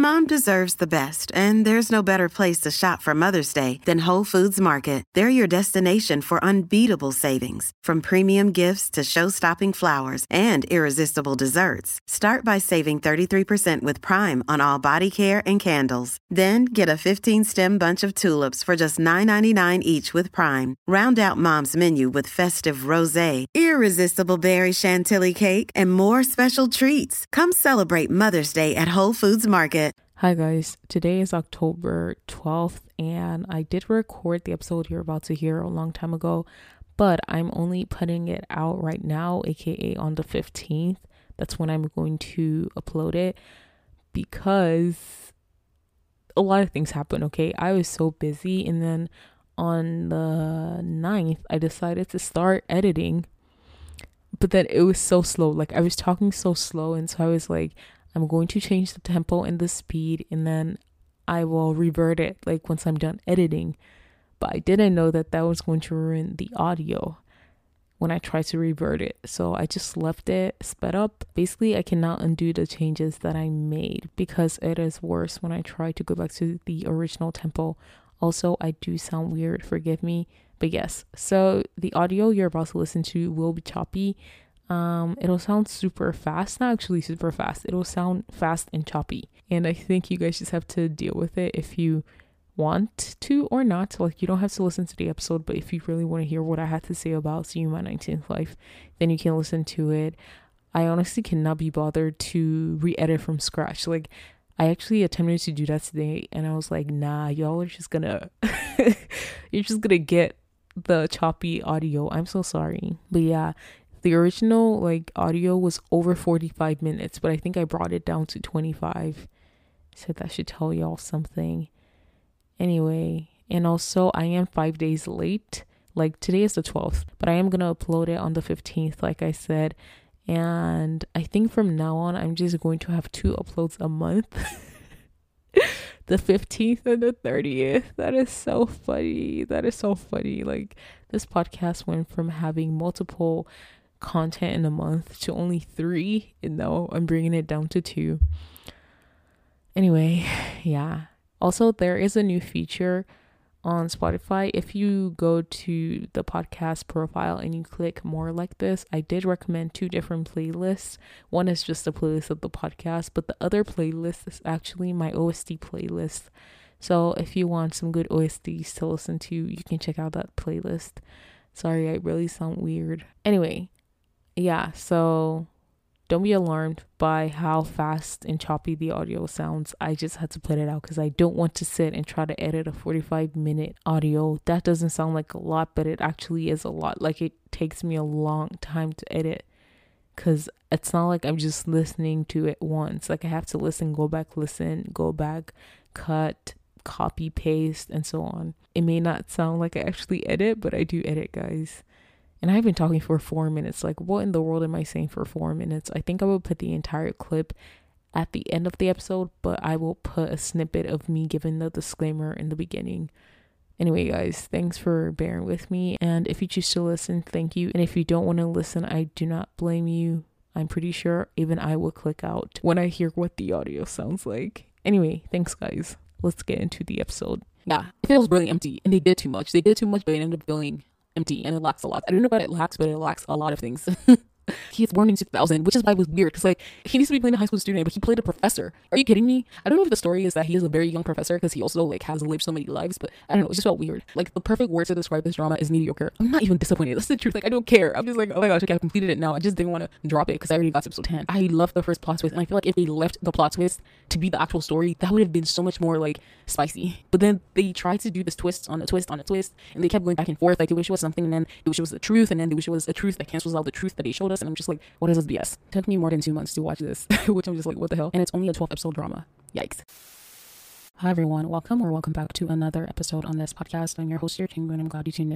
Mom deserves the best, and there's no better place to shop for Mother's Day than Whole Foods Market. They're your destination for unbeatable savings, from premium gifts to show-stopping flowers and irresistible desserts. Start by saving 33% with Prime on all body care and candles. Then get a 15-stem bunch of tulips for just $9.99 each with Prime. Round out Mom's menu with festive rosé, irresistible berry chantilly cake, and more special treats. Come celebrate Mother's Day at Whole Foods Market. Hi guys, today is October 12th and I did record the episode you're about to hear a long time ago, but I'm only putting it out right now, aka on the 15th. That's when I'm going to upload it because a lot of things happened, okay? I was so busy, and then on the 9th, I decided to start editing, but then it was so slow. Like, I was talking so slow, and so I was like, I'm going to change the tempo and the speed, and then I will revert it like once I'm done editing. But I didn't know that was going to ruin the audio when I tried to revert it. So I just left it sped up. Basically, I cannot undo the changes that I made because it is worse when I try to go back to the original tempo. Also, I do sound weird, forgive me. But yes, so the audio you're about to listen to will be choppy. It'll sound super fast, not actually super fast. It'll sound fast and choppy. And I think you guys just have to deal with it if you want to or not. Like, you don't have to listen to the episode, but if you really want to hear what I had to say about Seeing My 19th Life, then you can listen to it. I honestly cannot be bothered to re-edit from scratch. Like, I actually attempted to do that today, and I was like, nah, y'all are just gonna you're just gonna get the choppy audio. I'm so sorry. But yeah, the original like audio was over 45 minutes, but I think I brought it down to 25. So that should tell y'all something. Anyway, and also I am 5 days late. Like, today is the 12th, but I am gonna upload it on the 15th, like I said. And I think from now on, I'm just going to have 2 uploads a month. The 15th and the 30th. That is so funny. That is so funny. Like, this podcast went from having multiple content in a month to only 3. And now I'm bringing it down to 2. Anyway, yeah. Also, there is a new feature on Spotify. If you go to the podcast profile and you click more like this, I did recommend 2 different playlists. One is just a playlist of the podcast, but the other playlist is actually my OST playlist. So if you want some good OSTs to listen to, you can check out that playlist. Sorry, I really sound weird. Anyway, yeah, so don't be alarmed by how fast and choppy the audio sounds. I just had to put it out because I don't want to sit and try to edit a 45-minute audio. That doesn't sound like a lot, but it actually is a lot. Like, it takes me a long time to edit because it's not like I'm just listening to it once. Like, I have to listen, go back, cut, copy, paste, and so on. It may not sound like I actually edit, but I do edit, guys. And I've been talking for 4 minutes. Like, what in the world am I saying for 4 minutes? I think I will put the entire clip at the end of the episode, but I will put a snippet of me giving the disclaimer in the beginning. Anyway, guys, thanks for bearing with me. And if you choose to listen, thank you. And if you don't want to listen, I do not blame you. I'm pretty sure even I will click out when I hear what the audio sounds like. Anyway, thanks, guys. Let's get into the episode. Yeah, it feels really empty, and they did too much. They did too much, but it ended up feeling empty, and it lacks a lot. I don't know what it lacks, but it lacks a lot of things. He is born in 2000, which is why it was weird, because like, he needs to be playing a high school student, but he played a professor. Are you kidding me? I don't know if the story is that he is a very young professor because he also like has lived so many lives, but I don't know, it just felt weird. Like, the perfect word to describe this drama is mediocre. I'm not even disappointed. That's the truth. Like, I don't care. I'm just like, oh my gosh, okay, I completed it now. I just didn't want to drop it because I already got to episode 10. I love the first plot twist, and I feel like if they left the plot twist to be the actual story, that would have been so much more like spicy. But then they tried to do this twist on a twist on a twist, and they kept going back and forth. Like, they wish it was something, and then they wish it was the truth, and then they wish it was a truth that cancels out the truth that they showed us. And I'm just like, what is this BS? It took me more than 2 months to watch this, which I'm just like, what the hell? And it's only a 12 episode drama. Yikes. Hi everyone, welcome back to another episode on this podcast. I'm your host here, Tingu, and I'm glad you tuned in.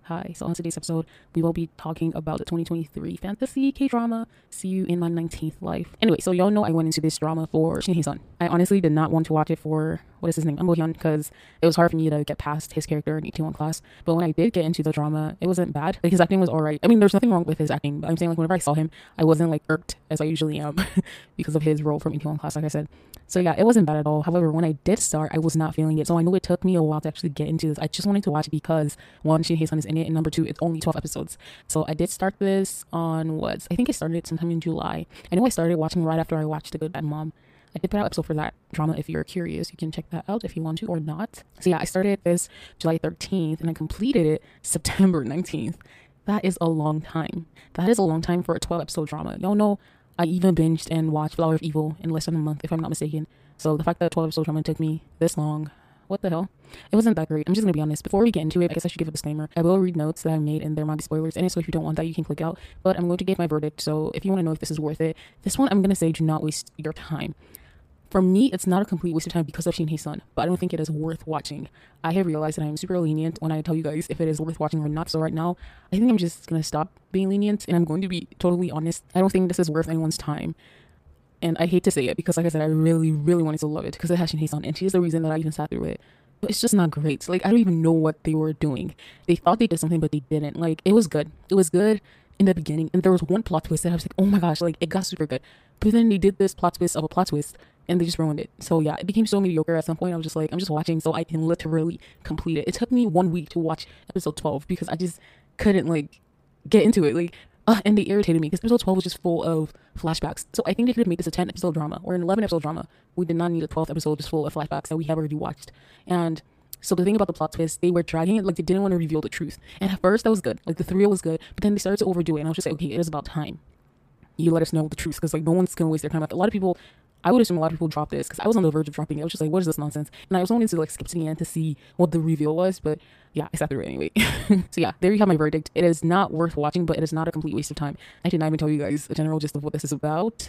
Hi, so on today's episode, we will be talking about the 2023 fantasy K-drama, See You in My 19th Life. Anyway, so y'all know I went into this drama for Shin Hye-sun. I honestly did not want to watch it for, what is his name, Ambo Hyun, because it was hard for me to get past his character in 81 class. But when I did get into the drama, it wasn't bad. Like, his acting was alright. I mean, there's nothing wrong with his acting, but I'm saying, like, whenever I saw him, I wasn't, like, irked as I usually am because of his role from 81 class, like I said. So yeah, it wasn't bad at all. However, when I did start, I was not feeling it. So I know it took me a while to actually get into this. I just wanted to watch it because, one, Shin Hye-sun is in it, and number two, it's only 12 episodes. So I did start this on I think I started sometime in July. I know I started watching right after I watched The Good Bad Mom. I did put out an episode for that drama. If you're curious, you can check that out if you want to or not. So yeah, I started this July 13th and I completed it September 19th. That is a long time. That is a long time for a 12 episode drama. Y'all know I even binged and watched Flower of Evil in less than a month, if I'm not mistaken. So the fact that 12 episode drama took me this long, what the hell? It wasn't that great. I'm just gonna be honest. Before we get into it, I guess I should give a disclaimer. I will read notes that I made and there might be spoilers in it, so if you don't want that, you can click out. But I'm going to give my verdict, so if you want to know if this is worth it, this one I'm gonna say do not waste your time. For me, it's not a complete waste of time because of Shin Hye-sun, but I don't think it is worth watching. I have realized that I'm super lenient when I tell you guys if it is worth watching or not. So right now, I think I'm just gonna stop being lenient and I'm going to be totally honest. I don't think this is worth anyone's time. And I hate to say it because, like I said, I really, really wanted to love it because it has Shin Hye-sun and she is the reason that I even sat through it. But it's just not great. Like, I don't even know what they were doing. They thought they did something, but they didn't. Like, it was good. It was good in the beginning. And there was one plot twist that I was like, oh my gosh, like, it got super good. But then they did this plot twist of a plot twist and they just ruined it. So yeah, it became so mediocre at some point. I was just like, I'm just watching so I can literally complete it. It took me 1 week to watch episode 12 because I just couldn't, like, get into it. Like, and they irritated me because episode 12 was just full of flashbacks. So I think they could have made this a 10 episode drama or an 11 episode drama. We did not need a 12th episode just full of flashbacks that we have already watched. And so the thing about the plot twist, they were dragging it, like they didn't want to reveal the truth. And at first that was good. Like the thrill was good, but then they started to overdo it. And I was just like, okay, it is about time you let us know the truth because like no one's gonna waste their time. Like a lot of people, I would assume a lot of people dropped this because I was on the verge of dropping it. I was just like, what is this nonsense? And I was wanting to like skip to the end to see what the reveal was, but yeah, I sat through it anyway. So yeah, there you have my verdict. It is not worth watching, but it is not a complete waste of time. I did not even tell you guys a general gist of what this is about.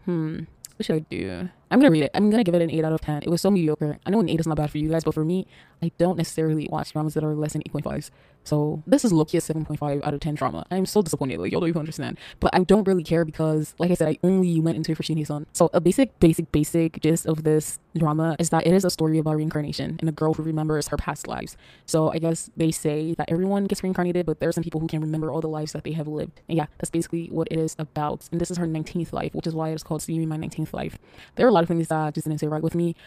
What should I do? I'm gonna read it. I'm gonna give it an 8 out of 10. It was so mediocre. I know an 8 is not bad for you guys, but for me, I don't necessarily watch dramas that are less than 8.5s. So this is low-key a 7.5 out of 10 drama. I'm so disappointed. Like, y'all don't even understand. But I don't really care because, like I said, I only went into it for Shin Hye-sun. So a basic gist of this drama is that it is a story about reincarnation and a girl who remembers her past lives. So I guess they say that everyone gets reincarnated, but there are some people who can remember all the lives that they have lived. And yeah, that's basically what it is about. And this is her 19th life, which is why it's called See You in My 19th Life. There are a lot of things that just didn't sit right with me.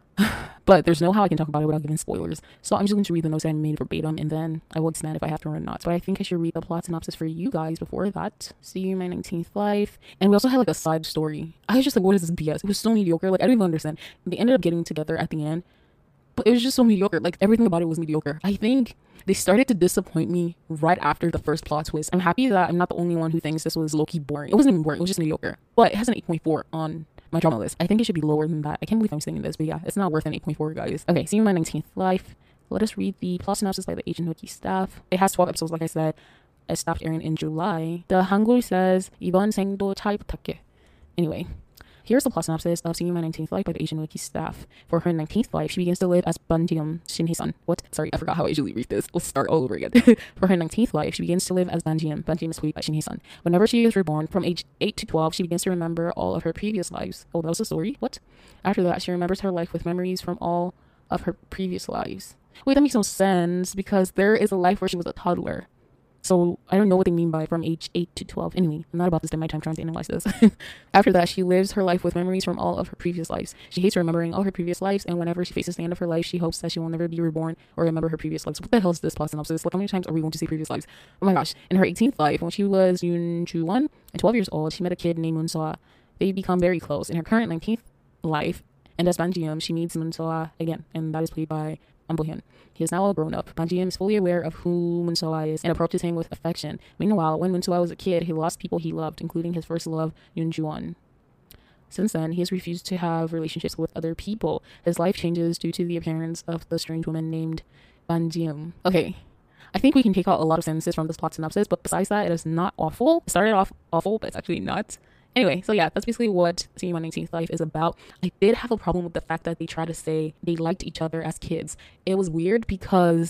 But there's no how I can talk about it without giving spoilers. So I'm just going to read the notes I made verbatim and then I will expand if I have to or not. So I think I should read the plot synopsis for you guys before that. See You in My 19th Life. And we also had like a side story. I was just like, what is this BS? It was so mediocre. Like I don't even understand. They ended up getting together at the end. But it was just so mediocre. Like everything about it was mediocre. I think they started to disappoint me right after the first plot twist. I'm happy that I'm not the only one who thinks this was low-key boring. It wasn't even boring. It was just mediocre. But it has an 8.4 on my drama list. I think it should be lower than that. I can't believe I'm saying this, but yeah, it's not worth an 8.4, guys. Okay, See You in My 19th Life. Let us read the plot synopsis by the Agent Wiki staff. It has 12 episodes, like I said. It stopped airing in July. The Hangul says, 이번 생도 잘 부탁해. Anyway, here's the plot synopsis of See You in My 19th Life by the Asian Wiki staff. For her 19th life, she begins to live as Banjium Shin Hye-sun. What? Sorry, I forgot how I usually read this. Let's start all over again. For her 19th life, she begins to live as Banjium. Banjium is played by Shin Hye-sun. Whenever she is reborn, from age 8 to 12, she begins to remember all of her previous lives. Oh, that was a story? What? After that, she remembers her life with memories from all of her previous lives. Wait, that makes no sense because there is a life where she was a toddler. So I don't know what they mean by from age 8 to 12. Anyway, I'm not about to spend my time trying to analyze this. After that, she lives her life with memories from all of her previous lives. She hates remembering all her previous lives, and whenever she faces the end of her life, she hopes that she will never be reborn or remember her previous lives. What the hell is this plot synopsis? Like, how many times are we going to see previous lives? Oh my gosh. In her 18th life, when she was Yoon Ju-won and 12 years old, she met a kid named Moon So-ah. They become very close. In her current 19th life, and as Banjium, she meets Moon So-ah again, and that is played by Ambo Hyun. He is now a grown-up. Banjium is fully aware of who Moon So-ah is and approaches him with affection. Meanwhile, when Moon So-ah was a kid, he lost people he loved, including his first love, Yoon Ju-won. Since then, he has refused to have relationships with other people. His life changes due to the appearance of the strange woman named Banjium. Okay, I think we can take out a lot of sentences from this plot synopsis, but besides that, it is not awful. It started off awful, but it's actually not. Anyway, so yeah, that's basically what See You in My 19th Life is about. I did have a problem with the fact that they try to say they liked each other as kids. It was weird because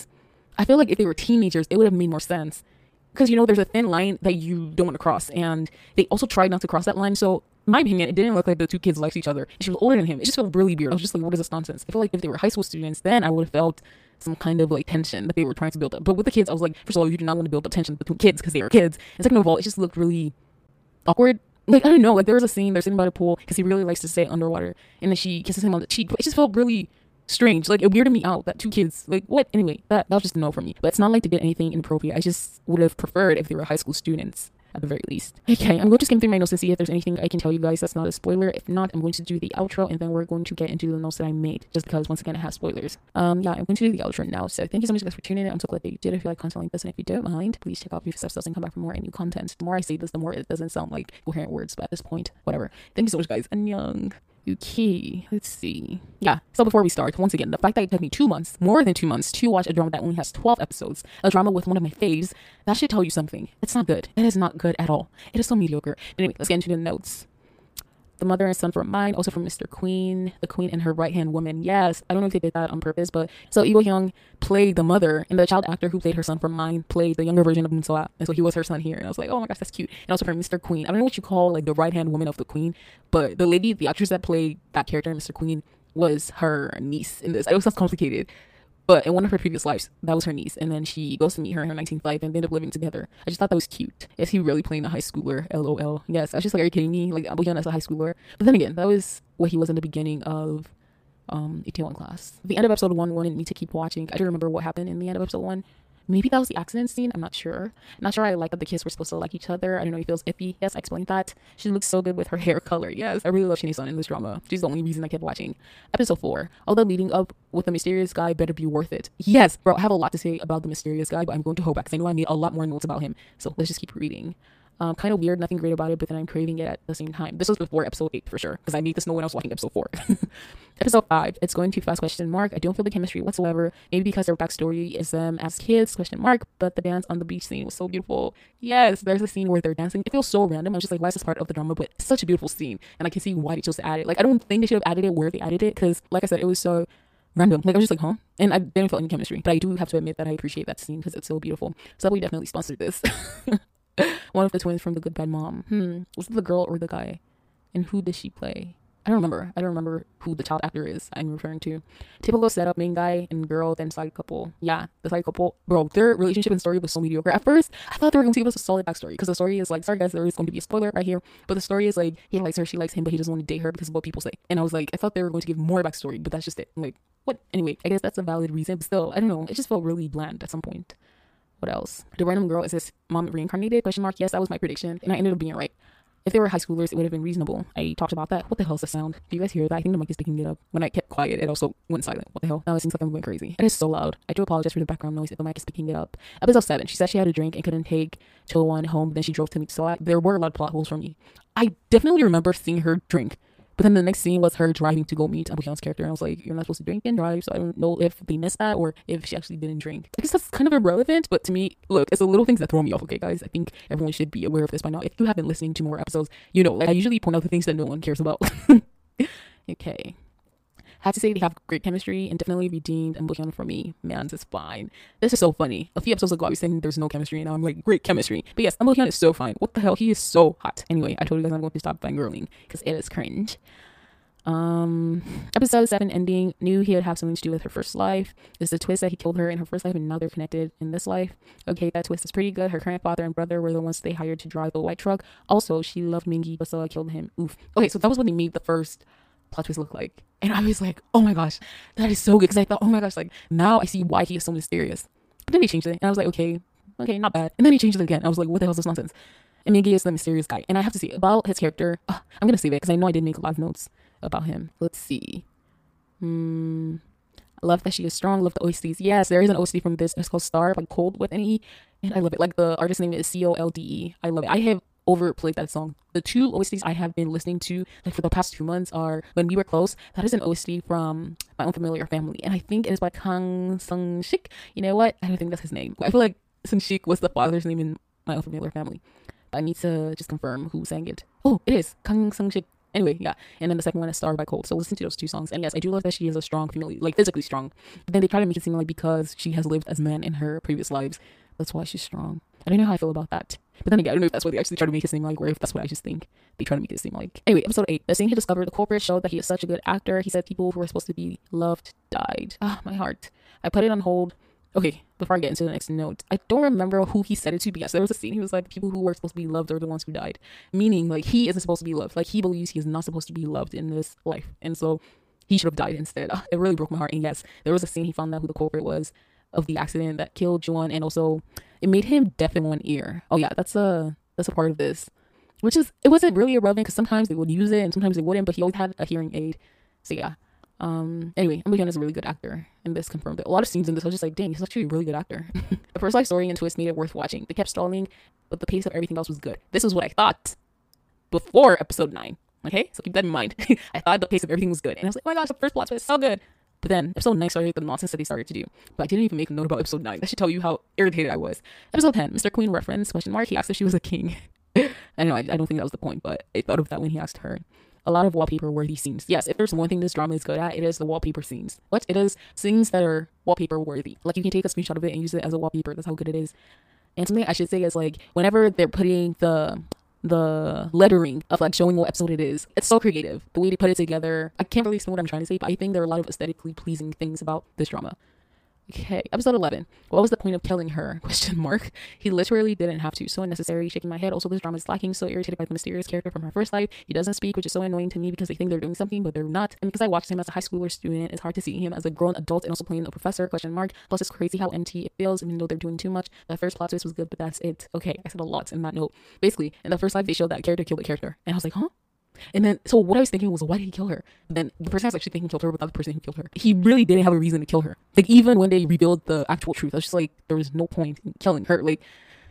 I feel like if they were teenagers, it would have made more sense. Because, you know, there's a thin line that you don't want to cross. And they also tried not to cross that line. So, in my opinion, it didn't look like the two kids liked each other. And she was older than him. It just felt really weird. I was just like, what is this nonsense? I feel like if they were high school students, then I would have felt some kind of like tension that they were trying to build up. But with the kids, I was like, first of all, you do not want to build up tension between kids because they are kids. And second of all, it just looked really awkward. Like, I don't know. Like, there was a scene, they're sitting by the pool because he really likes to stay underwater. And then she kisses him on the cheek. But it just felt really strange. Like, it weirded me out that two kids, like, what? Anyway, that was just a no for me. But it's not like they did anything inappropriate. I just would have preferred if they were high school students at the very least. Okay, I'm going to skim through my notes to see if there's anything I can tell you guys that's not a spoiler. If not, I'm going to do the outro and then we're going to get into the notes that I made, just because once again it has spoilers. Yeah, I'm going to do the outro now. So thank you so much guys for tuning in. I'm so glad that you did. If you like content like this and if you don't mind, please check out Beautiful Stuff and come back for more and new content. The more I say this, the more it doesn't sound like coherent words, but at this point, whatever. Thank you so much guys. Annyeong. Okay, let's see. Yeah, so before we start, once again, the fact that it took me 2 months, more than 2 months, to watch a drama that only has 12 episodes, a drama with one of my faves, that should tell you something. It's not good. It is not good at all. It is so mediocre. But anyway, let's get into the notes. The mother and son from Mine, also from Mr. Queen, the queen and her right-hand woman. Yes, I don't know if they did that on purpose, but so Lee Bo-hyung played the mother, and the child actor who played her son from Mine played the younger version of Moon So-ah, and so he was her son here, and I was like, oh my gosh, that's cute. And also from Mr. Queen, I don't know what you call like the right-hand woman of the queen, but the lady, the actress that played that character in Mr. Queen was her niece in this. I know it sounds complicated, but in one of her previous lives, that was her niece. And then she goes to meet her in her 19th life and they end up living together. I just thought that was cute. Is he really playing a high schooler? LOL. Yes, I was just like, are you kidding me? Like, Bo-hyun as a high schooler. But then again, that was what he was in the beginning of Itaewon Class. The end of episode 1 wanted me to keep watching. I don't remember what happened in the end of episode 1. Maybe that was the accident scene. I'm not sure. Not sure I like that the kids were supposed to like each other. I don't know. He feels iffy. Yes, I explained that. She looks so good with her hair color. Yes, I really love Shinee-sun in this drama. She's the only reason I kept watching. Episode 4. All the leading up with the mysterious guy better be worth it. Yes, bro, I have a lot to say about the mysterious guy, but I'm going to hold back because I know I made a lot more notes about him. So let's just keep reading. Kind of weird, nothing great about it, but then I'm craving it at the same time. This was before episode 8 for sure, because I made this know when I was watching episode 4. Episode 5, it's going too fast, question mark. I don't feel the chemistry whatsoever. Maybe because their backstory is them as kids, question mark, but the dance on the beach scene was so beautiful. Yes, there's a scene where they're dancing. It feels so random. I'm just like, why is this part of the drama? But it's such a beautiful scene, and I can see why they chose to add it. Like, I don't think they should have added it where they added it, because like I said, it was so random. Like, I was just like, huh? And I didn't feel any chemistry, but I do have to admit that I appreciate that scene because it's so beautiful. So we definitely sponsored this. One of the twins from The Good Bad Mom. Was it the girl or the guy? And who did she play? I don't remember. I don't remember who the child actor is I'm referring to. Typical setup, main guy and girl, then side couple. Yeah, the side couple. Bro, their relationship and story was so mediocre. At first, I thought they were going to give us a solid backstory. Because the story is like, sorry guys, there is going to be a spoiler right here. But the story is like, he likes her, she likes him, but he doesn't want to date her because of what people say. And I was like, I thought they were going to give more backstory, but that's just it. I'm like, what? Anyway, I guess that's a valid reason. But still, I don't know. It just felt really bland at some point. What else? The random girl, is his mom reincarnated? Question mark. Yes, that was my prediction. And I ended up being right. If they were high schoolers, it would have been reasonable. I talked about that. What the hell is the sound? Do you guys hear that? I think the mic is picking it up. When I kept quiet, it also went silent. What the hell? Now it seems like I'm going crazy. It is so loud. I do apologize for the background noise if the mic is picking it up. Episode 7. She said she had a drink and couldn't take Cho-won home. Then she drove to meet So. There were a lot of plot holes for me. I definitely remember seeing her drink. But then the next scene was her driving to go meet Bo-hyun's character. And I was like, you're not supposed to drink and drive. So I don't know if they missed that or if she actually didn't drink. I guess that's kind of irrelevant. But to me, look, it's the little things that throw me off, okay, guys? I think everyone should be aware of this by now. If you have been listening to more episodes, you know, like I usually point out the things that no one cares about. Okay. Had to say they have great chemistry and definitely redeemed Bo-hyun for me. Man, it's fine. This is so funny. A few episodes ago, I was saying there's no chemistry, and now I'm like, great chemistry. But yes, Bo-hyun is so fine. What the hell? He is so hot. Anyway, I told you guys I'm going to stop fangirling because it is cringe. Episode 7 ending. Knew he'd have something to do with her first life. It's the twist that he killed her in her first life and now they're connected in this life. Okay, that twist is pretty good. Her current father and brother were the ones they hired to drive the white truck. Also, she loved Mingi, but So killed him. Oof. Okay, so that was what they made the first plot twist look like. And I was like, oh my gosh, that is so good. Because I thought, oh my gosh, like now I see why he is so mysterious. But then he changed it. And I was like, okay, not bad. And then he changed it again. I was like, what the hell is this nonsense? And Mingi is the mysterious guy. And I have to say, about his character, I'm going to save it because I know I did make a lot of notes about him. Let's see. I love that she is strong. Love the OSTs. Yes, there is an OST from this. It's called Star by Cold with an E. And I love it. Like the artist name is COLDE. I love it. I have overplayed that song. The 2 OSTs I have been listening to like for the past 2 months are When We Were Close. That is an OST from My Unfamiliar Family. And I think it is by Kang Sung-shik. You know what? I don't think that's his name. I feel like Sung-shik was the father's name in My Unfamiliar Family. I need to just confirm who sang it. Oh, it is Kang Sung-shik. Anyway, yeah. And then the second one is Star by Cold. So listen to those two songs. And yes, I do love that she is a strong female, like physically strong. But then they try to make it seem like because she has lived as men in her previous lives, that's why she's strong. I don't know how I feel about that. But then again, I don't know if that's what they actually try to make it seem like, or if that's what I just think they try to make it seem like. Anyway, episode 8. The scene he discovered the culprit showed that he is such a good actor. He said people who were supposed to be loved died. Ah, my heart. I put it on hold. Okay, before I get into the next note, I don't remember who he said it to, but yes, there was a scene. He was like, people who were supposed to be loved are the ones who died. Meaning, like, he isn't supposed to be loved. Like, he believes he is not supposed to be loved in this life. And so, he should have died instead. It really broke my heart. And yes, there was a scene he found out who the culprit was of the accident that killed Juan, and also, it made him deaf in one ear. Oh yeah, that's a part of this. Which is, it wasn't really irrelevant, because sometimes they would use it, and sometimes they wouldn't, but he always had a hearing aid. So yeah. Anyway, Emily Blunt is a really good actor, and this confirmed it. A lot of scenes in this, I was just like, dang, he's actually a really good actor. The first life story and twist made it worth watching. They kept stalling, but the pace of everything else was good. This is what I thought before episode 9. Okay, so keep that in mind. I thought the pace of everything was good, and I was like, oh my gosh, the first plot twist is so good. But then episode 9 started the nonsense that they started to do. But I didn't even make a note about episode 9. That should tell you how irritated I was. Episode 10, Mr. Queen reference, question mark. He asked if she was a king. I know, I don't think that was the point, but I thought of that when he asked her. A lot of wallpaper worthy scenes. Yes, if there's one thing this drama is good at, it is the wallpaper scenes. What? It is scenes that are wallpaper worthy. Like, you can take a screenshot of it and use it as a wallpaper. That's how good it is. And something I should say is, like, whenever they're putting the lettering of, like, showing what episode it is, it's so creative. The way they put it together, I can't really explain what I'm trying to say, but I think there are a lot of aesthetically pleasing things about this drama. Okay, episode 11. What was the point of killing her? Question mark. He literally didn't have to. So unnecessary. Shaking my head. Also, this drama is lacking. So irritated by the mysterious character from her first life. He doesn't speak, which is so annoying to me because they think they're doing something, but they're not. And because I watched him as a high schooler student, it's hard to see him as a grown adult and also playing a professor? Question mark. Plus, it's crazy how empty it feels, even though they're doing too much. The first plot twist was good, but that's it. Okay, I said a lot in that note. Basically, in the first life, they showed that character killed the character, and I was like, huh? And then, so what I was thinking was, why did he kill her? Then the person I was actually thinking killed her without the person who killed her. He really didn't have a reason to kill her. Like, even when they revealed the actual truth, I was just like, there was no point in killing her. Like,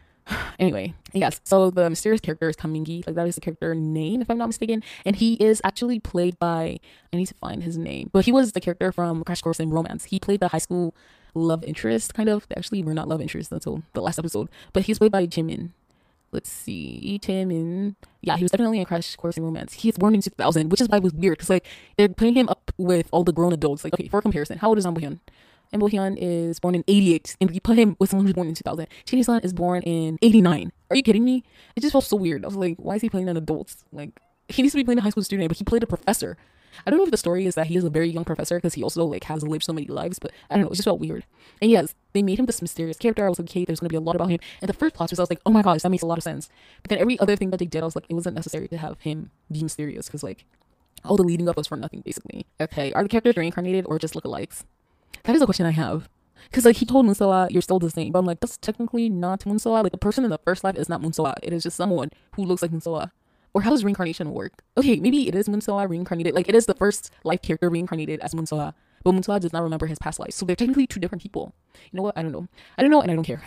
anyway, yes. So the mysterious character is Kamingi. Like, that is the character name, if I'm not mistaken. And he is actually played by, I need to find his name, but he was the character from Crash Course in Romance. He played the high school love interest, kind of. Actually, we're not love interest until the last episode, but he's played by Jimin. Let's see, Jimin. Yeah, he was definitely in Crash Course in Romance. He was born in 2000, which is why it was weird, because, like, they're putting him up with all the grown adults. Like, okay, for comparison, how old is An Bo-hyun? An Bo-hyun is born in 88, and we put him with someone who's born in 2000. Shin Hye-sun is born in 89. Are you kidding me? It just felt so weird. I was like, why is he playing an adult? Like, he needs to be playing a high school student, but he played a professor. I don't know if the story is that he is a very young professor because he also, like, has lived so many lives, but I don't know, it just felt weird. And yes, they made him this mysterious character. I was like, okay, there's gonna be a lot about him. And the first plot twist, I was like, oh my gosh, that makes a lot of sense. But then every other thing that they did, I was like, it wasn't necessary to have him be mysterious, because, like, all the leading up was for nothing, basically. Okay, are the characters reincarnated or just lookalikes? That is a question I have. Because, like, he told Moonsoa, you're still the same. But I'm like, that's technically not Moonsoa. Like, the person in the first life is not Moonsoa. It is just someone who looks like Moonsoa. Or how does reincarnation work? Okay, maybe it is Moonsoa reincarnated. Like, it is the first life character reincarnated as Moonsoa. But Moonsoa does not remember his past life. So they're technically two different people. You know what? I don't know. I don't know, and I don't care.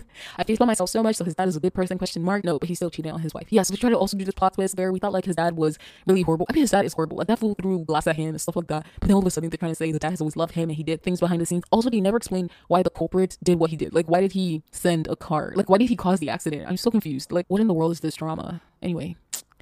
I face by myself so much, so his dad is a good person, question mark. No, but he's still cheating on his wife. Yeah, so we tried to also do this plot twist where we thought, like, his dad was really horrible. I mean, his dad is horrible. Like, that fool threw glass at him and stuff like that. But then all of a sudden, they're trying to say the dad has always loved him and he did things behind the scenes. Also, they never explained why the culprit did what he did. Like, why did he send a car? Like, why did he cause the accident? I'm so confused. Like, what in the world is this drama? Anyway.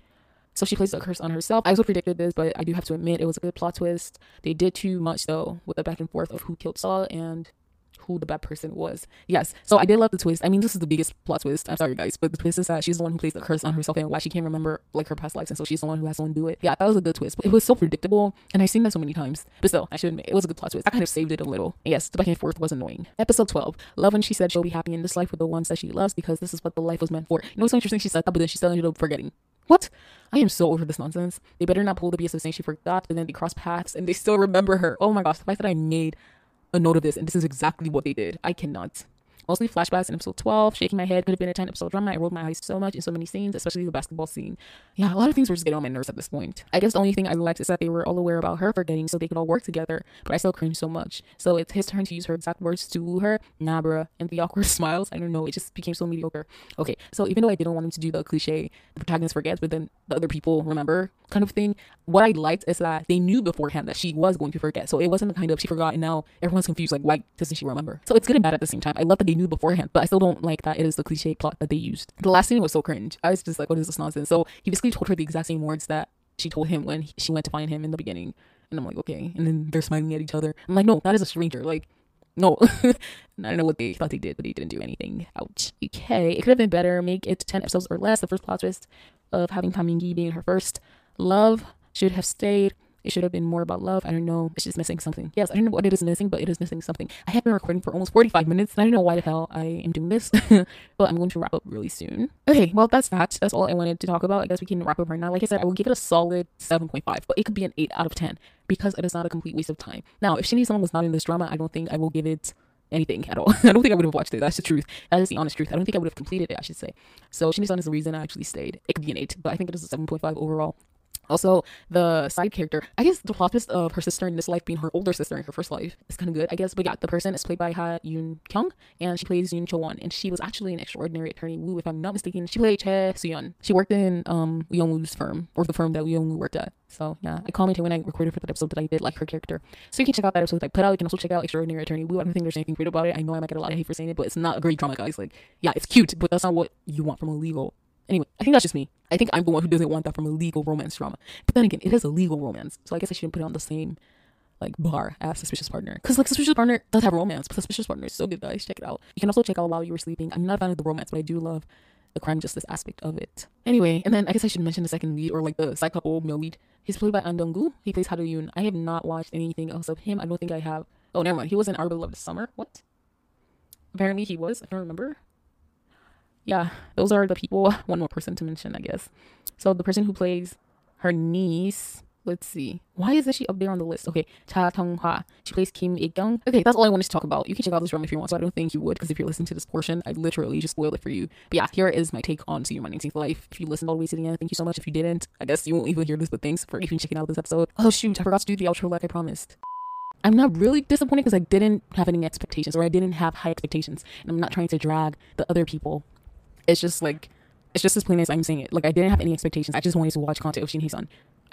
So she placed a curse on herself. I also predicted this, but I do have to admit it was a good plot twist. They did too much, though, with the back and forth of who killed Saul and who the bad person was. Yes, so I did love the twist. I mean, this is the biggest plot twist. I'm sorry, guys, but the twist is that she's the one who placed the curse on herself and why she can't remember, like, her past lives, and so she's the one who has to undo it. Yeah, that was a good twist. But it was so predictable, and I've seen that so many times. But still, I should admit, it was a good plot twist. I kind of saved it a little. And yes, the back and forth was annoying. Episode 12. Love when she said she'll be happy in this life with the ones that she loves because this is what the life was meant for. You know what's so interesting? She said that, but then she still ended up forgetting. What? I am so over this nonsense. They better not pull the BS of saying she forgot, but then they cross paths and they still remember her. Oh my gosh, the fact that I made a note of this and this is exactly what they did. I cannot. Mostly flashbacks in episode 12. Shaking my head. Could have been a 10-episode drama. I rolled my eyes so much in so many scenes, especially the basketball scene. Yeah, a lot of things were just getting on my nerves at this point. I guess the only thing I liked is that they were all aware about her forgetting so they could all work together, but I still cringe so much. So it's his turn to use her exact words to woo her. Nah, bruh. And the awkward smiles. I don't know. It just became so mediocre. Okay, so even though I didn't want him to do the cliche, the protagonist forgets, but then the other people remember kind of thing, what I liked is that they knew beforehand that she was going to forget. So it wasn't the kind of she forgot and now everyone's confused, like, why doesn't she remember? So it's good and bad at the same time. I love that they knew beforehand, but I still don't like that it is the cliche plot that they used. The last scene was so cringe. I was just like, what is this nonsense? So he basically told her the exact same words that she told him when she went to find him in the beginning. And I'm like, okay. And then they're smiling at each other. I'm like, no, that is a stranger. Like, no. I don't know what they thought they did, but they didn't do anything. Ouch. Okay, it could have been better. Make it 10 episodes or less. The first plot twist of having Tam Min-gi being her first love should have stayed. It should have been more about love. I don't know. It's just missing something. Yes, I don't know what it is missing, but it is missing something. I have been recording for almost 45 minutes, and I don't know why the hell I am doing this, but I'm going to wrap up really soon. Okay, well, that's that. That's all I wanted to talk about. I guess we can wrap up right now. Like I said, I will give it a solid 7.5, but it could be an 8 out of 10 because it is not a complete waste of time. Now, if Shin Hee-sun was not in this drama, I don't think I will give it anything at all. I don't think I would have watched it. That's the truth. That is the honest truth. I don't think I would have completed it, I should say. So Shin Hee-sun is the reason I actually stayed. It could be an 8, but I think it is a 7.5 overall. Also, the side character, I guess the plot twist of her sister in this life being her older sister in her first life is kind of good, I guess. But yeah, the person is played by Ha Yoon Kyung, and she plays Yoon Cho-won, and she was actually an extraordinary attorney Woo, if I'm not mistaken. She played Choi Soo-yeon. She worked in Lee Young-woo's firm, or the firm that Lee Young-woo worked at. So yeah, I commented when I recorded for that episode that I did like her character. So you can check out that episode that I put out. You can also check out Extraordinary Attorney Woo. I don't think there's anything great about it. I know I might get a lot of hate for saying it, but it's not a great drama, guys. Like, yeah, it's cute, but that's not what you want from a legal. Anyway, I think that's just me. I think I'm the one who doesn't want that from a legal romance drama. But then again, it is a legal romance. So I guess I shouldn't put it on the same like bar as Suspicious Partner. Because like Suspicious Partner does have romance, but Suspicious Partner is so good, guys. Check it out. You can also check out While You Were Sleeping. I'm not a fan of the romance, but I do love the crime justice aspect of it. Anyway, and then I guess I should mention the second lead, or like the side couple male lead. He's played by An Dong-gu. He plays Ha Do-yoon. I have not watched anything else of him. I don't think I have. Oh, never mind. He was in Our Beloved Summer. What? Apparently he was. I don't remember. Yeah, those are the people. One more person to mention, I guess. So the person who plays her niece, let's see. Why isn't she up there on the list? Okay, Cha Tong-hwa. She plays Kim Ik-young. Okay, that's all I wanted to talk about. You can check out this drama if you want, so I don't think you would, because if you're listening to this portion, I literally just spoiled it for you. But yeah, here is my take on See You My 19th Life. If you listened all the way to the end, thank you so much. If you didn't, I guess you won't even hear this, but thanks for even checking out this episode. Oh shoot, I forgot to do the outro like I promised. I'm not really disappointed because I didn't have any expectations, or I didn't have high expectations, and I'm not trying to drag the other people. It's just as plain as I'm saying it. Like, I didn't have any expectations. I just wanted to watch content of Shin Hee-sun.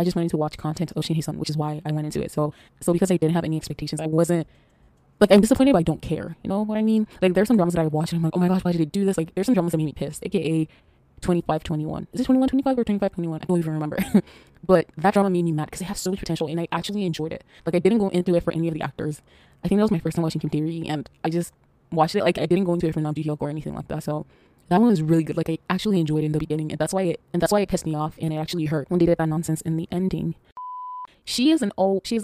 Which is why I went into it. So because I didn't have any expectations, I wasn't, like, I'm disappointed, but I don't care. You know what I mean? Like, there's some dramas that I watch and I'm like, oh my gosh, why did they do this? Like, there's some dramas that made me pissed, aka 25-21. Is it 21-25 or 25-21? I don't even remember. But that drama made me mad because it has so much potential, and I actually enjoyed it. Like, I didn't go into it for any of the actors. I think that was my first time watching Kim Tae-ri, and I just watched it. Like, I didn't go into it for Nam Joo-hyuk or anything like that. So that one was really good. Like, I actually enjoyed it in the beginning, and that's why it pissed me off, and it actually hurt when they did that nonsense in the ending. She has been in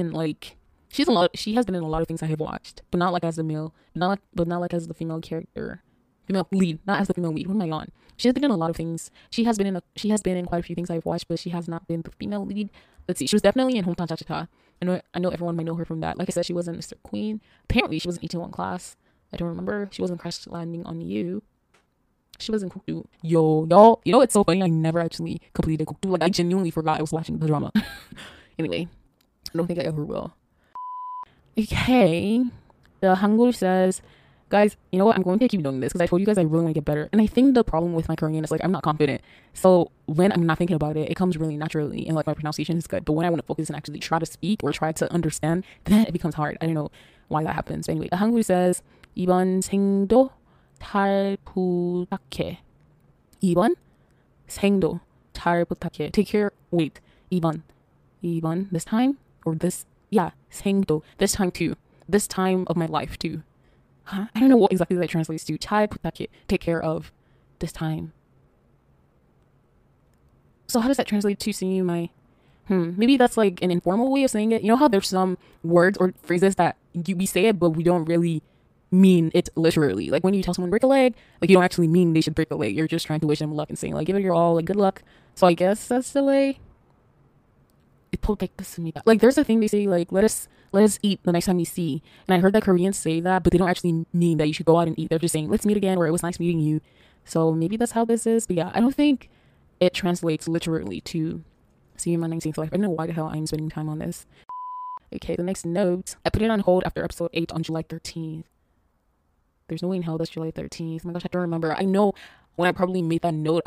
a lot of things I have watched, but not like as a male, not like as the female character, female lead, not as the female lead. What am I on? She has been in a lot of things. She has been in quite a few things I've watched, but she has not been the female lead. Let's see. She was definitely in Hometown Cha-Cha-cha. I know everyone might know her from that. Like I said, she was in Mr. Queen. Apparently, she was in 18-1 Class. I don't remember. She was in Crash Landing on You. She was in Kukdu. Yo, y'all. You know, it's so funny. I never actually completed Kukdu. Like, I genuinely forgot I was watching the drama. Anyway, I don't think I ever will. Okay. The Hangul says, guys, you know what? I'm going to keep doing this because I told you guys I really want to get better. And I think the problem with my Korean is, like, I'm not confident. So when I'm not thinking about it, it comes really naturally. And, like, my pronunciation is good. But when I want to focus and actually try to speak or try to understand, then it becomes hard. I don't know why that happens. But anyway, the Hangul says, 이번 생도 잘 부탁해. 2번 생도 잘 부탁해. Take care. Wait. 2번 this time, or this, yeah, 생도, this time too, this time of my life too. I don't know what exactly that translates to. 잘 부탁해, take care of, this time. So how does that translate to see my, maybe that's like an informal way of saying it. You know how there's some words or phrases that we say it, but we don't really mean it literally. Like when you tell someone break a leg, like you don't actually mean they should break a leg. You're just trying to wish them luck and saying like give it your all, like good luck. So I guess that's the way. Like there's a thing they say like let us eat the next time we see, and I heard that Koreans say that, but they don't actually mean that you should go out and eat. They're just saying let's meet again, or it was nice meeting you. So maybe that's how this is. But yeah, I don't think it translates literally to see you in my 19th life. I don't know why the hell I'm spending time on this. Okay, the next note, I put it on hold after episode 8 on July 13th. There's no way in hell that's July 13th. Oh my gosh, I don't remember. I know when I probably made that note,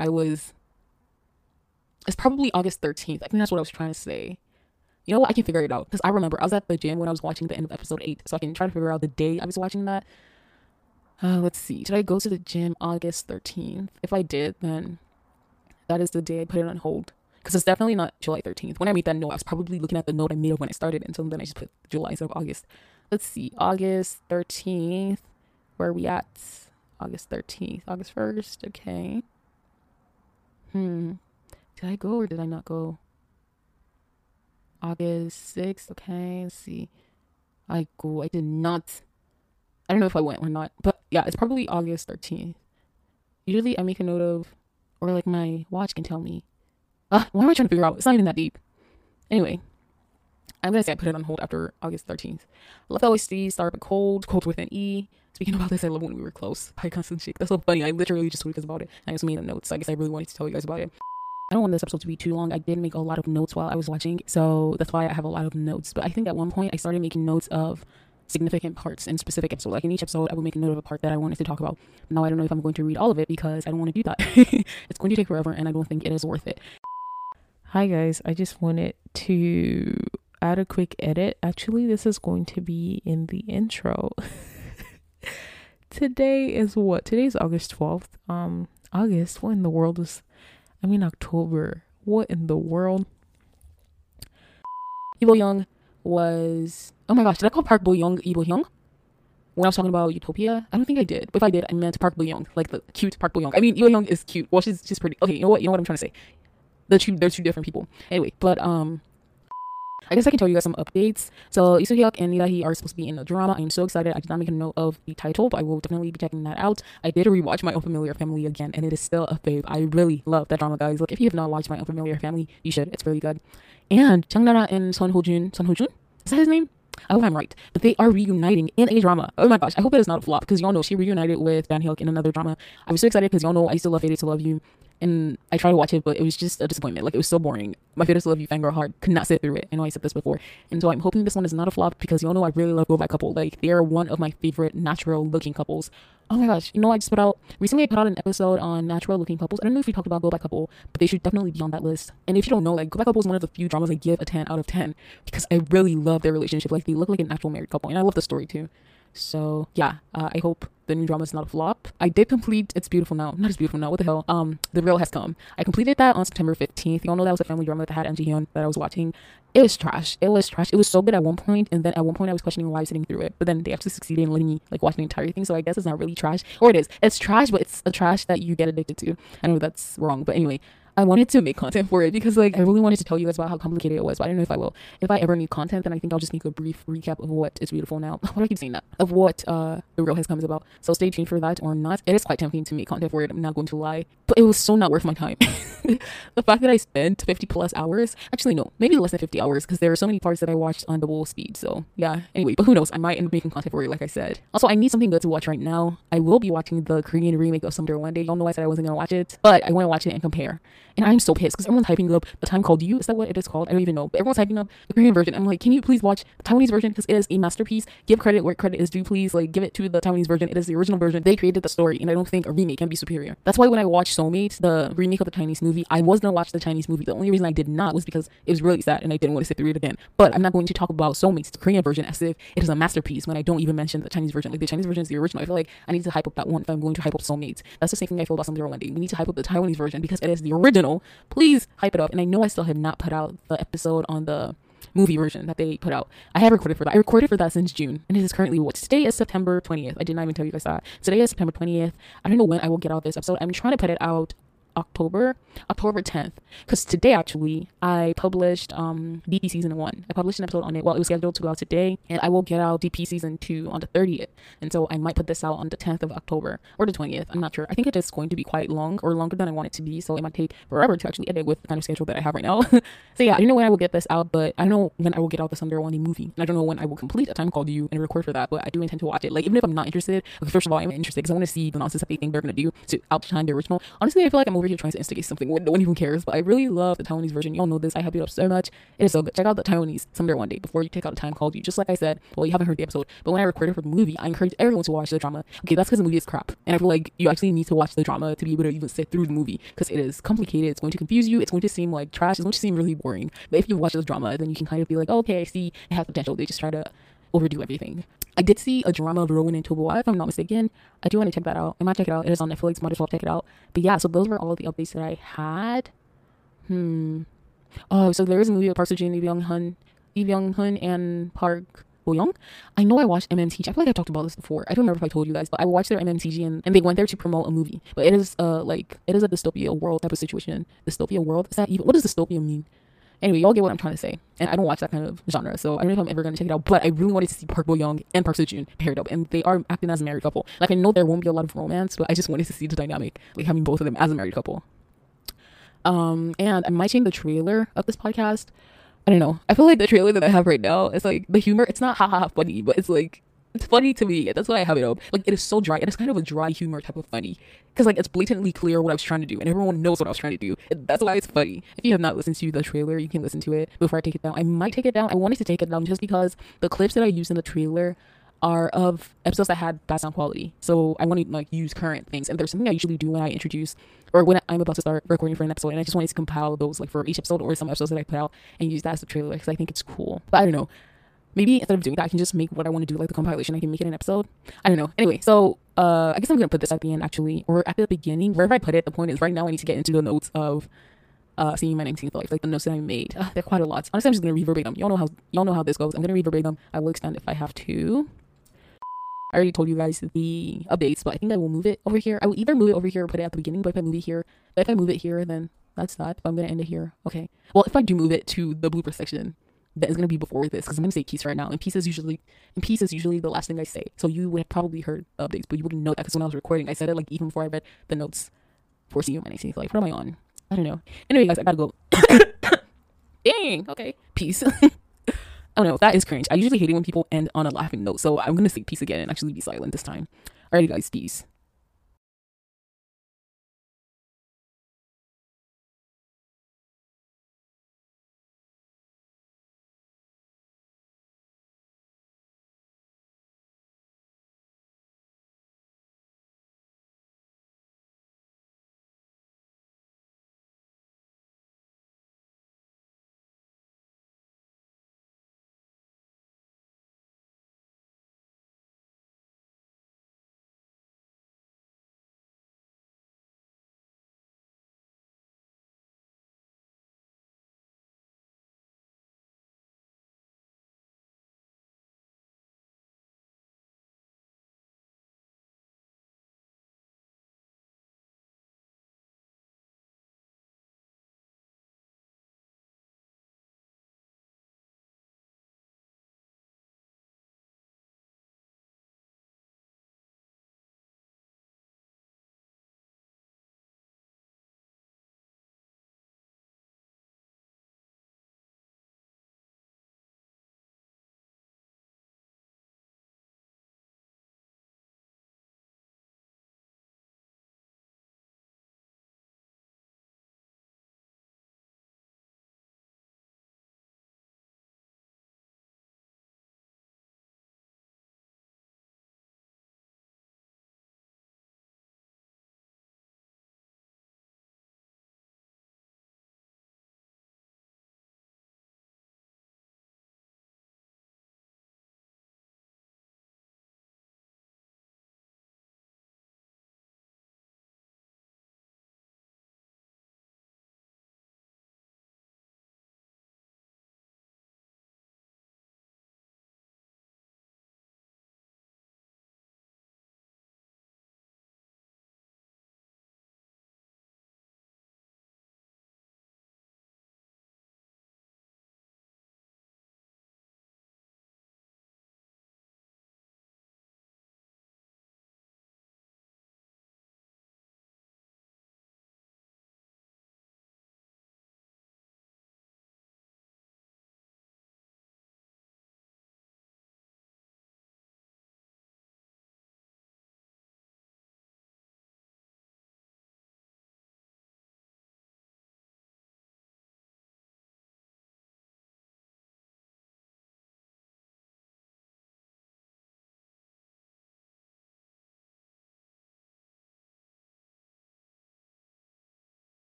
it's probably August 13th. I think that's what I was trying to say. You know what? I can figure it out. Because I remember I was at the gym when I was watching the end of episode 8. So I can try to figure out the day I was watching that. Let's see. Did I go to the gym August 13th? If I did, then that is the day I put it on hold. because it's definitely not July 13th. When I made that note, I was probably looking at the note I made of when I started, and so then I just put July instead of August. Let's see, August 13th. Where are we at? August 13th, August 1st. Okay. Did I go or did I not go? August 6th. Okay, let's see. I did not. I don't know if I went or not, but yeah, it's probably August 13th. Usually I make a note of, or like my watch can tell me. Why am I trying to figure out? It's not even that deep. Anyway, I'm gonna say I put it on hold after August 13th. Love OST, start but cold with an E. Speaking about this, I love When We Were Close by Constant Shake. That's so funny. I literally just told you guys about it. I just made a note, so I guess I really wanted to tell you guys about it. I don't want this episode to be too long. I did make a lot of notes while I was watching, so that's why I have a lot of notes. But I think at one point I started making notes of significant parts in specific episodes. Like in each episode, I would make a note of a part that I wanted to talk about. Now I don't know if I'm going to read all of it because I don't want to do that. It's going to take forever, and I don't think it is worth it. Hi guys, I just wanted to add a quick edit. Actually, this is going to be in the intro. Today is what? Today's August 12th. August? What in the world is... October. What in the world? Lee Bo-young was... Oh my gosh, did I call Park Bo-young Lee Bo-young? When I was talking about Utopia? I don't think I did. But if I did, I meant Park Bo-young. Like the cute Park Bo-young. Lee Bo-young is cute. Well, she's pretty. Okay, you know what I'm trying to say. They're two different people. Anyway, but I guess I can tell you guys some updates. So Lee So-hyuk and Lee Da-hee are supposed to be in a drama. I am so excited. I did not make a note of the title, but I will definitely be checking that out. I did rewatch My Unfamiliar Family again, and it is still a fave. I really love that drama, guys. Like, if you have not watched My Unfamiliar Family, you should. It's really good. And Jang Na-ra and Son Ho-jun, is that his name? I hope I'm right. But they are reuniting in a drama. Oh my gosh, I hope it is not a flop, because y'all know she reunited with Jang Hyuk in another drama. I was so excited because y'all know I used to love Faded to Love You. And I tried to watch it, but it was just a disappointment. Like, it was so boring. My Faded to Love You fangirl heart could not sit through it. I know I said this before. And so I'm hoping this one is not a flop, because y'all know I really love Go Back Couple. Like, they are one of my favorite natural looking couples. Oh my gosh, I just recently I put out an episode on natural looking couples. I don't know if we talked about Go Back Couple, but they should definitely be on that list. And if you don't know, like, Go Back Couple is one of the few dramas I give a 10 out of 10, because I really love their relationship. Like, they look like an actual married couple, and I love the story too. So yeah, I hope the new drama is not a flop. I did complete It's Beautiful Now. Not It's Beautiful Now, what the hell? The Real Has Come. I completed that on September 15th. Y'all know that was a family drama that had Ahn Ji-hyun that I was watching. It was trash. It was so good at one point, and then at one point I was questioning why I was sitting through it. But then they actually succeeded in letting me like watch the entire thing. So I guess it's not really trash. Or it is. It's trash, but it's a trash that you get addicted to. I know that's wrong, but anyway. I wanted to make content for it because like I really wanted to tell you guys about how complicated it was, but I don't know if I will. If I ever need content, then I think I'll just make a brief recap of what It's Beautiful Now. Why do I keep saying that? Of what The Real Has Come is about. So stay tuned for that or not. It is quite tempting to make content for it. I'm not going to lie, but it was so not worth my time. The fact that I spent 50 plus hours, actually no, maybe less than 50 hours, because there are so many parts that I watched on double speed. So yeah, anyway, but who knows? I might end up making content for it, like I said. Also, I need something good to watch right now. I will be watching the Korean remake of Someday one day. Y'all know I said I wasn't gonna watch it, but I want to watch it and compare. And I'm so pissed because everyone's hyping up The Time Called You. Is that what it is called? I don't even know. But everyone's hyping up the Korean version. I'm like, can you please watch the Taiwanese version? Because it is a masterpiece. Give credit where credit is due, please. Like, give it to the Taiwanese version. It is the original version. They created the story, and I don't think a remake can be superior. That's why when I watched Soulmates, the remake of the Chinese movie, I was gonna watch the Chinese movie. The only reason I did not was because it was really sad, and I didn't want to sit through it again. But I'm not going to talk about Soulmates, the Korean version, as if it is a masterpiece when I don't even mention the Chinese version. Like, the Chinese version is the original. I feel like I need to hype up that one if I'm going to hype up Soulmates. That's the same thing I feel about Someday one day. We need to hype up the Taiwanese version because it is the original. Please hype it up. And I know I still have not put out the episode on the movie version that they put out. I have recorded for that. I recorded for that since June, and it is currently today is September 20th. I did not even tell you guys that. Today is September 20th. I don't know when I will get out this episode. I'm trying to put it out October 10th, because today actually I published DP season 1. I published an episode on it. Well, it was scheduled to go out today, and I will get out DP season 2 on the 30th, and so I might put this out on the 10th of October or the 20th. I'm not sure. I think it is going to be quite long, or longer than I want it to be, so it might take forever to actually edit with the kind of schedule that I have right now. So yeah, I don't know when I will get this out, but I don't know when I will get out the Someday one day movie, and I don't know when I will complete A Time Called You and record for that, but I do intend to watch it. Like, even if I'm not interested, okay, first of all, I'm interested because I want to see the nonsense that they think they're gonna do to outshine the original. Honestly, I feel like I'm over here trying to instigate something when no one even cares, but I really love the Taiwanese version. Y'all know this. I hype it up so much. It is so good. Check out the Taiwanese Someday one day before you take out A Time Called You. Just like I said, well, you haven't heard the episode, but when I recorded for the movie, I encourage everyone to watch the drama. Okay, that's because the movie is crap, and I feel like you actually need to watch the drama to be able to even sit through the movie, because it is complicated. It's going to confuse you. It's going to seem like trash. It's going to seem really boring. But if you watch the drama, then you can kind of be like, oh, okay, I see it has potential. They just try to overdo everything. I did see a drama of Rowan and Toboa, if I'm not mistaken. I do want to check that out. I might check it out. It is on Netflix. Might as well check it out. But yeah, so those were all of the updates that I had. Oh, so there is a movie with Park Seo-joon, Lee Byung-hun, and Park Bo-young. I know I watched MMTG. I feel like I talked about this before. I don't remember if I told you guys, but I watched their MMTG and they went there to promote a movie. But it is it is a dystopia world type of situation. Dystopia world? Is that even, what does dystopia mean? Anyway, y'all get what I'm trying to say. And I don't watch that kind of genre, so I don't know if I'm ever going to check it out. But I really wanted to see Park Bo-young and Park Seo-joon paired up. And they are acting as a married couple. Like, I know there won't be a lot of romance, but I just wanted to see the dynamic. Like, having both of them as a married couple. And I might change the trailer of this podcast. I don't know. I feel like the trailer that I have right now, it's like, the humor, it's not ha funny, but it's like, it's funny to me. That's why I have it up. Like, it is so dry. It is kind of a dry humor type of funny. Because, like, it's blatantly clear what I was trying to do. And everyone knows what I was trying to do. That's why it's funny. If you have not listened to the trailer, you can listen to it before I take it down. I might take it down. I wanted to take it down just because the clips that I used in the trailer are of episodes that had bad sound quality. So I want to, like, use current things. And there's something I usually do when I introduce, or when I'm about to start recording for an episode. And I just wanted to compile those, like, for each episode or some episodes that I put out and use that as the trailer because I think it's cool. But I don't know. Maybe instead of doing that, I can just make what I want to do, like the compilation. I can make it an episode. I don't know. Anyway, so I guess I'm going to put this at the end, actually, or at the beginning. Wherever I put it, the point is right now I need to get into the notes of seeing my 19th life, like the notes that I made. They're quite a lot. Honestly, I'm just going to read verbatim. Y'all know how this goes. I'm going to read verbatim. I will extend if I have to. I already told you guys the updates, but I think I will move it over here. I will either move it over here or put it at the beginning, but if I move it here, then that's that. If I'm going to end it here. Okay. Well, if I do move it to the blooper section, that is going to be before this because I'm going to say peace right now, and peace is usually the last thing I say, so you would have probably heard updates, but you wouldn't know that because when I was recording I said it like even before I read the notes for See You My 19th Life. What am I on? I don't know. Anyway, guys, I gotta go. Dang. Okay. Peace. I don't know. That is cringe. I usually hate it when people end on a laughing note, so I'm going to say peace again and actually be silent this time. Alrighty, guys. Peace.